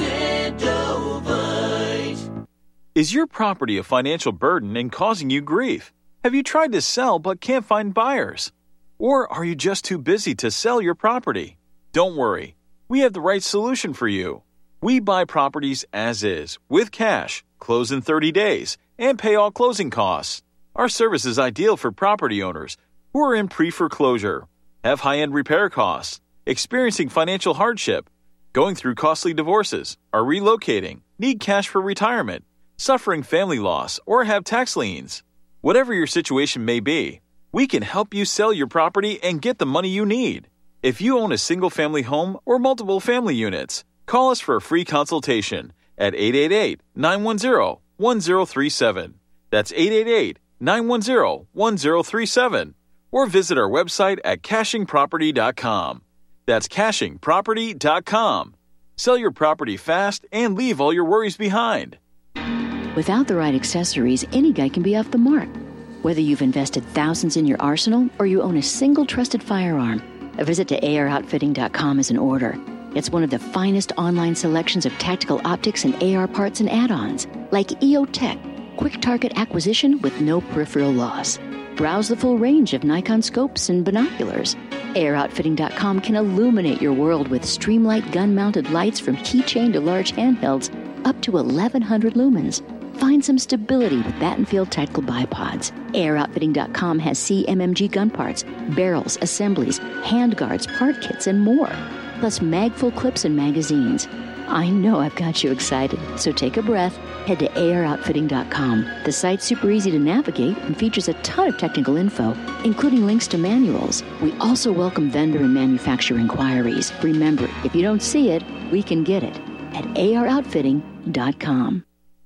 [SPEAKER 9] Extendovite.
[SPEAKER 14] Is your property a financial burden and causing you grief? Have you tried to sell but can't find buyers? Or are you just too busy to sell your property? Don't worry. We have the right solution for you. We buy properties as is, with cash, close in thirty days, and pay all closing costs. Our service is ideal for property owners who are in pre-foreclosure, have high-end repair costs, experiencing financial hardship, going through costly divorces, are relocating, need cash for retirement, suffering family loss, or have tax liens. Whatever your situation may be, we can help you sell your property and get the money you need. If you own a single-family home or multiple family units, call us for a free consultation at eight eight eight, nine one zero, one zero three seven. That's eight eight eight, nine one zero, one zero three seven. Or visit our website at caching property dot com. That's caching property dot com. Sell your property fast and leave all your worries behind.
[SPEAKER 15] Without the right accessories, any guy can be off the mark. Whether you've invested thousands in your arsenal or you own a single trusted firearm, a visit to A R outfitting dot com is in order. It's one of the finest online selections of tactical optics and A R parts and add-ons, like E O Tech, quick target acquisition with no peripheral loss. Browse the full range of Nikon scopes and binoculars. A R outfitting dot com can illuminate your world with Streamlight gun-mounted lights from keychain to large handhelds up to eleven hundred lumens. Find some stability with Battenfield Tactical Bipods. A R outfitting dot com has C M M G gun parts, barrels, assemblies, handguards, part kits, and more. Plus mag-full clips and magazines. I know I've got you excited, so take a breath. Head to A R outfitting dot com. The site's super easy to navigate and features a ton of technical info, including links to manuals. We also welcome vendor and manufacturer inquiries. Remember, if you don't see it, we can get it at A R outfitting dot com.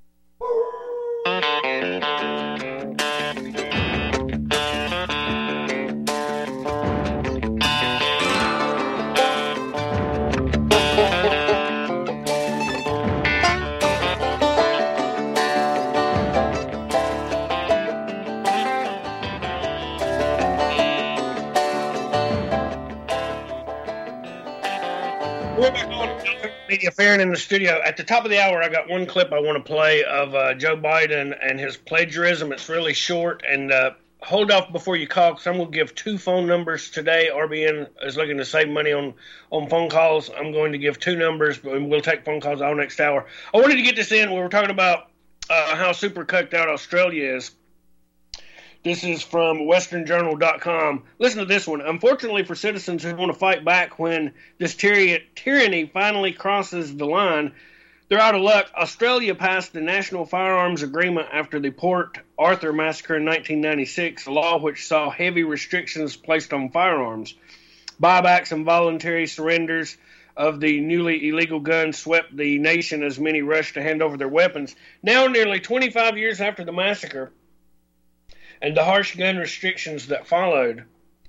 [SPEAKER 2] We're back on Media Fair and in the studio. At the top of the hour, I got one clip I want to play of uh, Joe Biden and his plagiarism. It's really short, and uh, hold off before you call, because I'm going to give two phone numbers today. R B N is looking to save money on, on phone calls. I'm going to give two numbers, but we'll take phone calls all next hour. I wanted to get this in. We were talking about uh, how super cucked out Australia is. This is from western journal dot com. Listen to this one. Unfortunately for citizens who want to fight back when this tyranny finally crosses the line, they're out of luck. Australia passed the National Firearms Agreement after the Port Arthur massacre in nineteen ninety-six, a law which saw heavy restrictions placed on firearms. Buybacks and voluntary surrenders of the newly illegal guns swept the nation as many rushed to hand over their weapons. Now, nearly twenty-five years after the massacre and the harsh gun restrictions that followed,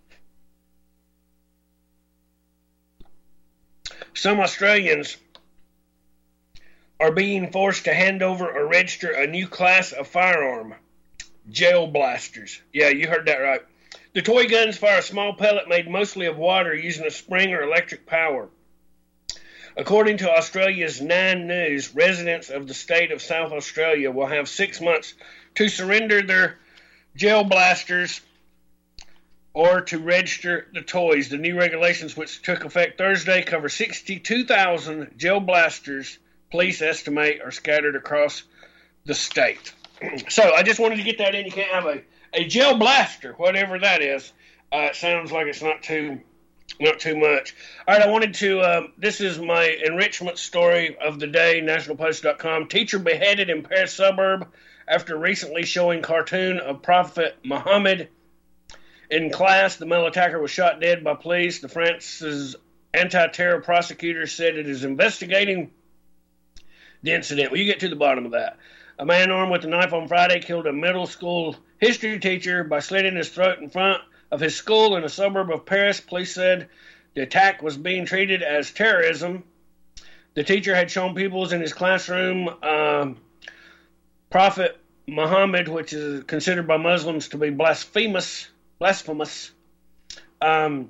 [SPEAKER 2] some Australians are being forced to hand over or register a new class of firearm, gel blasters. Yeah, you heard that right. The toy guns fire a small pellet made mostly of water using a spring or electric power. According to Australia's Nine News, residents of the state of South Australia will have six months to surrender their gel blasters or to register the toys. The new regulations, which took effect Thursday, cover sixty-two thousand gel blasters police estimate are scattered across the state. So I just wanted to get that in. You can't have a, a gel blaster, whatever that is. Uh, it sounds like it's not too not too much. All right, I wanted to, uh, this is my enrichment story of the day, national post dot com. Teacher beheaded in Paris suburb after recently showing cartoon of Prophet Muhammad in class. The male attacker was shot dead by police. The France's anti-terror prosecutor said it is investigating the incident. Well, you get to the bottom of that. A man armed with a knife on Friday killed a middle school history teacher by slitting his throat in front of his school in a suburb of Paris. Police said the attack was being treated as terrorism. The teacher had shown pupils in his classroom um, Prophet Muhammad, which is considered by Muslims to be blasphemous. Blasphemous. Um,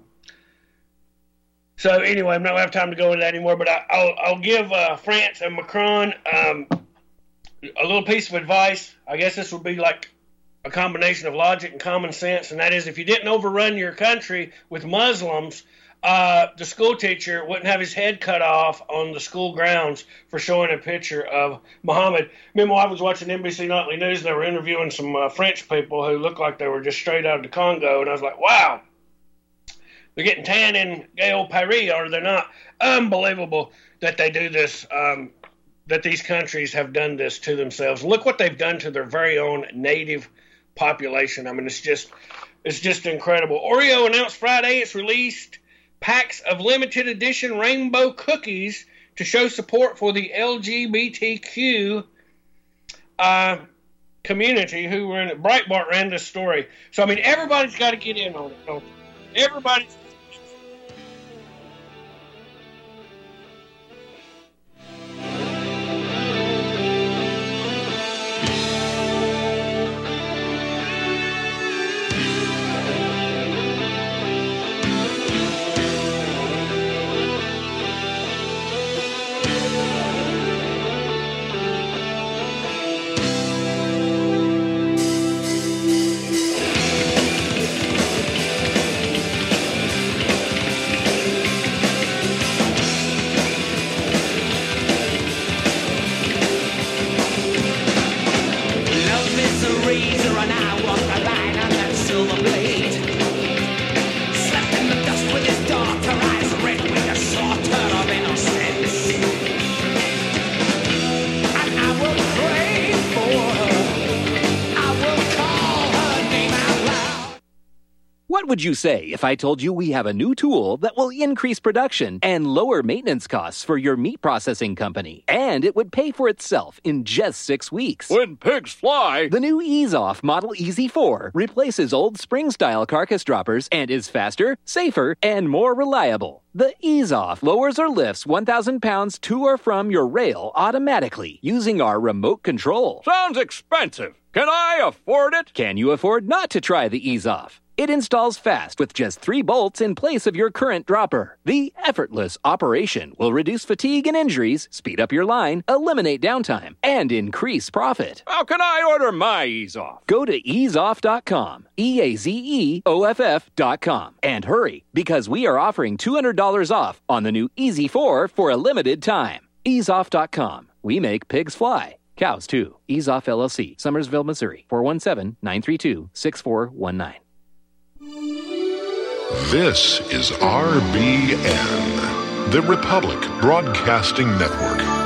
[SPEAKER 2] So anyway, I'm not going to have time to go into that anymore, but I, I'll, I'll give uh, France and Macron um, a little piece of advice. I guess this would be like a combination of logic and common sense, and that is if you didn't overrun your country with Muslims, uh, the school teacher wouldn't have his head cut off on the school grounds for showing a picture of Muhammad. Me and my wife was watching N B C Nightly News, and they were interviewing some uh, French people who looked like they were just straight out of the Congo, and I was like, wow. They're getting tan in gay old Paris, are they not? Unbelievable that they do this, um, that these countries have done this to themselves. Look what they've done to their very own native population. I mean, it's just, it's just incredible. Oreo announced Friday it's released packs of limited edition rainbow cookies to show support for the L G B T Q uh, community who were in it. Breitbart ran this story. So, I mean, everybody's got to get in on it, don't they? Everybody's
[SPEAKER 16] What would you say if I told you we have a new tool that will increase production and lower maintenance costs for your meat processing company? And it would pay for itself in just six weeks.
[SPEAKER 17] When pigs fly!
[SPEAKER 16] The new EaseOff Model E Z four replaces old spring-style carcass droppers and is faster, safer, and more reliable. The EaseOff lowers or lifts one thousand pounds to or from your rail automatically using our remote control.
[SPEAKER 17] Sounds expensive. Can I afford it?
[SPEAKER 16] Can you afford not to try the EaseOff? It installs fast with just three bolts in place of your current dropper. The effortless operation will reduce fatigue and injuries, speed up your line, eliminate downtime, and increase profit.
[SPEAKER 17] How can I order my EaseOff?
[SPEAKER 16] Go to ease off dot com, E A Z E O F F dot com, and hurry, because we are offering two hundred dollars off on the new E Z four for a limited time. ease off dot com. We make pigs fly. Cows, too. EaseOff L L C, Summersville, Missouri, four one seven, nine three two, six four one nine.
[SPEAKER 18] This is R B N, the Republic Broadcasting Network.